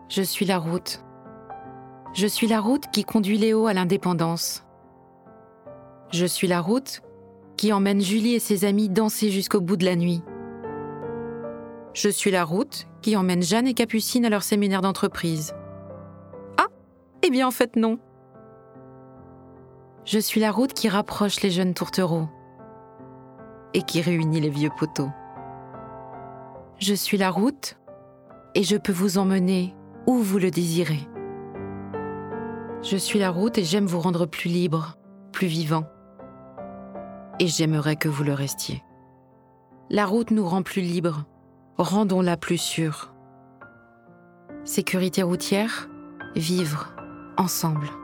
Je suis la route. Je suis la route qui conduit Léo à l'indépendance. Je suis la route qui emmène Julie et ses amis danser jusqu'au bout de la nuit. Je suis la route qui emmène Jeanne et Capucine à leur séminaire d'entreprise. Ah, eh bien en fait non. Je suis la route qui rapproche les jeunes tourtereaux et qui réunit les vieux poteaux. Je suis la route et je peux vous emmener où vous le désirez. Je suis la route et j'aime vous rendre plus libre, plus vivant. Et j'aimerais que vous le restiez. La route nous rend plus libres, rendons-la plus sûre. Sécurité routière, vivre ensemble.